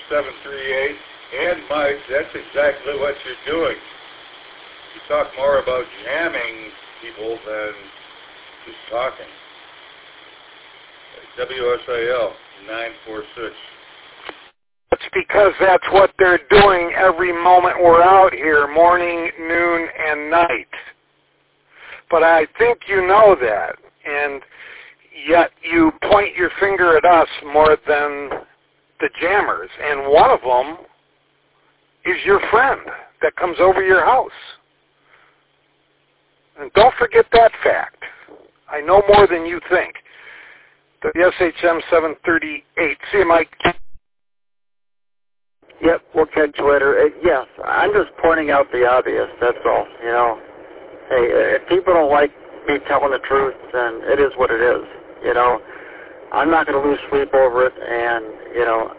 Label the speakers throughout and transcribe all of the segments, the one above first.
Speaker 1: 738 and Mike, that's exactly what you're doing. You talk more about jamming people than just talking. WSIL 946.
Speaker 2: It's because that's what they're doing every moment we're out here, morning, noon, and night. But I think you know that, and yet you point your finger at us more than the jammers. And one of them is your friend that comes over your house. And don't forget that fact. I know more than you think. WSHM 738. See you, Mike.
Speaker 3: Yep, we'll catch you later. Yes, I'm just pointing out the obvious, that's all. You know, hey, if people don't like me telling the truth, then it is what it is. You know, I'm not going to lose sleep over it, and, you know,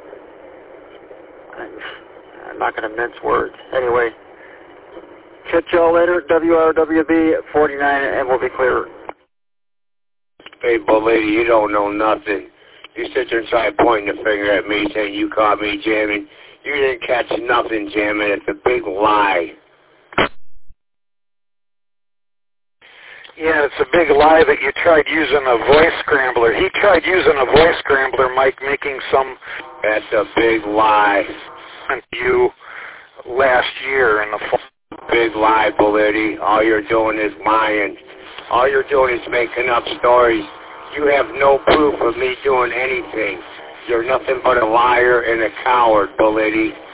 Speaker 3: I'm not going to mince words. Anyway, catch y'all later, WRWB 49, and we'll be clear.
Speaker 4: Hey, but lady, you don't know nothing. You sit there and try pointing the finger at me saying you caught me jamming. You didn't catch nothing jamming. It's a big lie.
Speaker 2: Yeah, it's a big lie that you tried using a voice scrambler. He tried using a voice scrambler, Mike, making some...
Speaker 4: That's a big lie.
Speaker 2: ...you last year in the fall.
Speaker 4: Big lie, Belletti. All you're doing is lying. All you're doing is making up stories. You have no proof of me doing anything. You're nothing but a liar and a coward, Belletti.